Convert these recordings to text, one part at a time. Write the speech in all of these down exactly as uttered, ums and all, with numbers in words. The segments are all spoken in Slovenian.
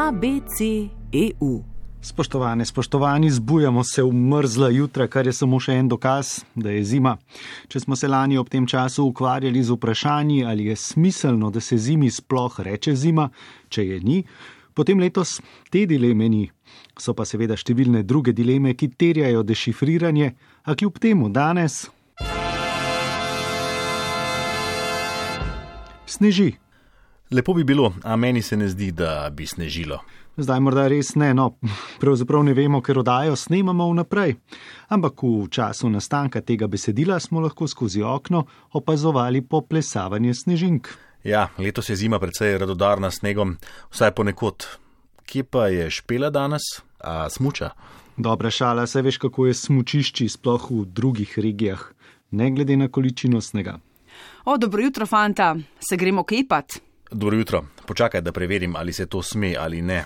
A B C E U. Spoštovane, spoštovani, zbujamo se v mrzla jutra, kar je samo še en dokaz, da je zima. Če smo se lani ob tem času ukvarjali z vprašanji, ali je smiselno, da se zimi sploh reče zima, če je ni, potem letos te dileme ni. So pa seveda številne druge dileme, ki terjajo dešifriranje, a kljub temu danes sneži. Lepo bi bilo, a meni se ne zdi, da bi snežilo. Zdaj morda res ne, no, pravzaprav ne vemo, ker oddajo snemamo vnaprej. Ampak v času nastanka tega besedila smo lahko skozi okno opazovali poplesavanje snežink. Ja, letos je zima precej radodarna s snegom, vsaj ponekod. Kje pa je Špela danes? A smuča? Dobra šala, saj veš, kako je smučišči sploh v drugih regijah, ne glede na količino snega. O, dobro jutro, fanta, se gremo kepat? Dobro jutro, počakaj, da preverim, ali se to sme ali ne.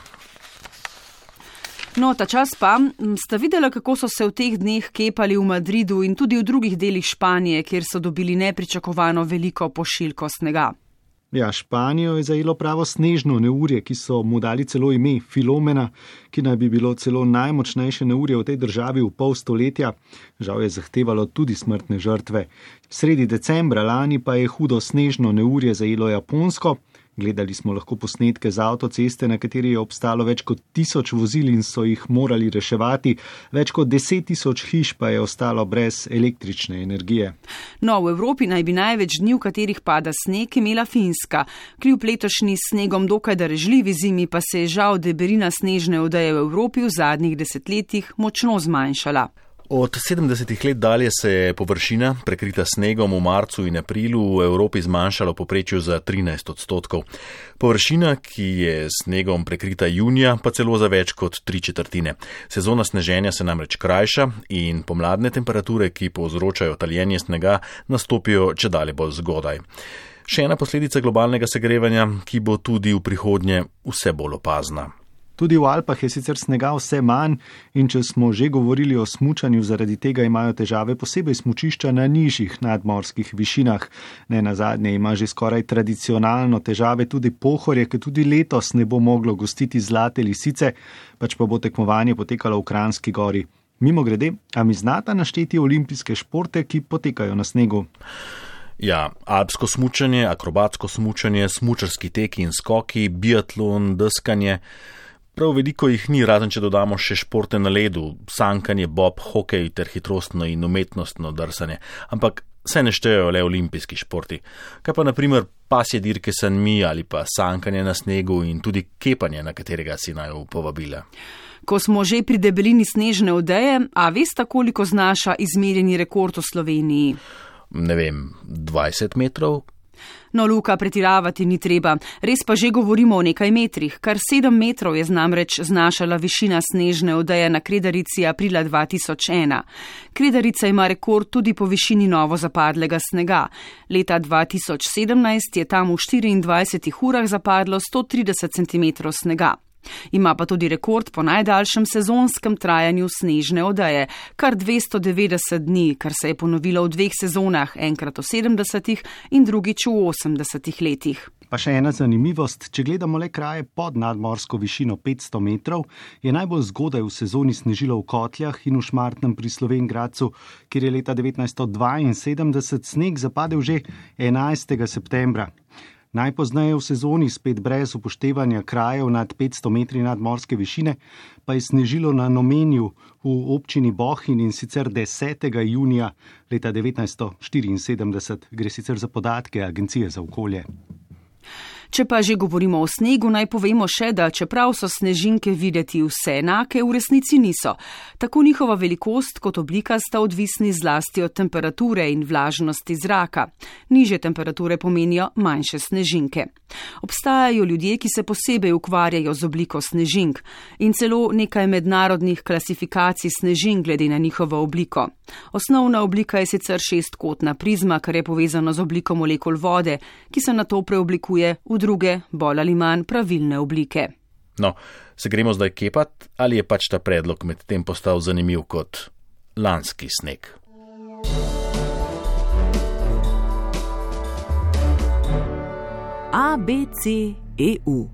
No, ta čas pa, sta videla, kako so se v teh dneh kepali v Madridu in tudi v drugih delih Španije, kjer so dobili nepričakovano veliko pošiljko snega. Ja, Španijo je zajelo pravo snežno neurje, ki so mu dali celo ime Filomena, ki naj bi bilo celo najmočnejše neurje v tej državi v pol stoletja. Žal je zahtevalo tudi smrtne žrtve. Sredi decembra lani pa je hudo snežno neurje zajelo Japonsko. Gledali smo lahko posnetke z avtoceste, na kateri je obstalo več kot tisoč vozil in so jih morali reševati. Več kot deset tisoč hiš pa je ostalo brez električne energije. No, v Evropi naj bi največ dni, v katerih pada sneg, imela Finska. Kljub letošnji snegom dokaj darežljivi zimi pa se je žal debelina snežne odeje v Evropi v zadnjih desetletjih močno zmanjšala. Od sedemdesetih let dalje se je površina, prekrita snegom v marcu in aprilu, v Evropi zmanjšala v povprečju za trinajst odstotkov. Površina, ki je snegom prekrita junija, pa celo za več kot tri četrtine. Sezona sneženja se namreč krajša in pomladne temperature, ki povzročajo taljenje snega, nastopijo čedalje bolj zgodaj. Še ena posledica globalnega segrevanja, ki bo tudi v prihodnje vse bolj opazna. Tudi v Alpah je sicer snega vse manj in če smo že govorili o smučanju, zaradi tega imajo težave posebej smučišča na nižjih nadmorskih višinah. Ne nazadnje ima že skoraj tradicionalno težave tudi Pohorje, ki tudi letos ne bo moglo gostiti Zlate lisice, pač pa bo tekmovanje potekalo v Kranjski gori. Mimogrede, a mi znata našteti olimpijske športe, ki potekajo na snegu? Ja, alpsko smučanje, akrobatsko smučanje, smučarski teki in skoki, biatlon, deskanje. Prav veliko jih ni, razen če dodamo še športe na ledu, sankanje, bob, hokej ter hitrostno in umetnostno drsanje. Ampak se ne štejejo le olimpijski športi. Kaj pa na primer pasje dirke s sanmi ali pa sankanje na snegu in tudi kepanje, na katerega si naju povabila. Ko smo že pri debelini snežne odeje, a veste, koliko znaša izmerjeni rekord v Sloveniji? Ne vem, dvajset metrov? No, Luka, pretiravati ni treba. Res pa že govorimo o nekaj metrih. Kar sedem metrov je namreč znašala višina snežne odeje na Kredarici aprila dva tisoč ena. Kredarica ima rekord tudi po višini novo zapadlega snega. Leta dva tisoč sedemnajst je tam v štiriindvajsetih urah zapadlo sto trideset centimetrov snega. Ima pa tudi rekord po najdaljšem sezonskem trajanju snežne odeje, kar dvesto devetdeset dni, kar se je ponovilo v dveh sezonah, enkrat v sedemdesetih in drugič v osemdesetih letih. Pa še ena zanimivost, če gledamo le kraje pod nadmorsko višino petsto metrov, je najbolj zgodaj v sezoni snežilo v Kotljah in v Šmartnem pri Slovenj Gradcu, kjer je leta devetnajststo dvainsedemdeset sneg zapadel že enajstega septembra. Najpozneje v sezoni, spet brez upoštevanja krajev nad petsto metri nadmorske višine, pa je snežilo na Nomenju v občini Bohinj in sicer desetega junija leta devetnajststo štiriinsedemdeset. Gre sicer za podatke Agencije za okolje. Če pa že govorimo o snegu, naj povemo še, da čeprav so snežinke videti vse enake, v resnici niso. Tako njihova velikost kot oblika sta odvisni zlasti od temperature in vlažnosti zraka. Nižje temperature pomenijo manjše snežinke. Obstajajo ljudje, ki se posebej ukvarjajo z obliko snežink in celo nekaj mednarodnih klasifikacij snežink glede na njihovo obliko. Osnovna oblika je sicer šestkotna prizma, kar je povezano z obliko molekul vode, ki se nato preoblikuje v druge, bolj ali manj pravilne oblike. No, se gremo zdaj kepat, ali je pač ta predlog med tem postal zanimiv kot lanski sneg? A B C E U